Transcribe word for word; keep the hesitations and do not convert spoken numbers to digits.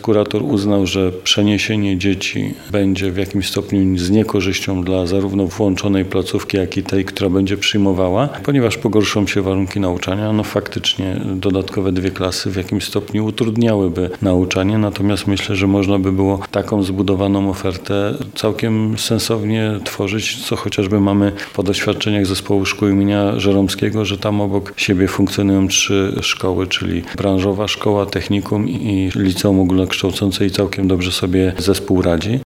kurator uznał, że przeniesienie dzieci będzie w jakimś stopniu z niekorzyścią dla zarówno włączonej placówki, jak i tej, która będzie przyjmowała, ponieważ pogorszą się warunki nauczania. No faktycznie dodatkowe dwie klasy w jakimś stopniu utrudniałyby nauczanie, natomiast myślę, że można by było taką zbudowaną ofertę całkiem sensownie tworzyć, co chociażby mamy po doświadczeniach zespołu szkół imienia Żeromskiego, że tam obok siebie funkcjonują trzy szkoły, czyli branżowa szkoła, technikum i liceum ogólnokształcące i całkiem dobrze sobie zespół radzi.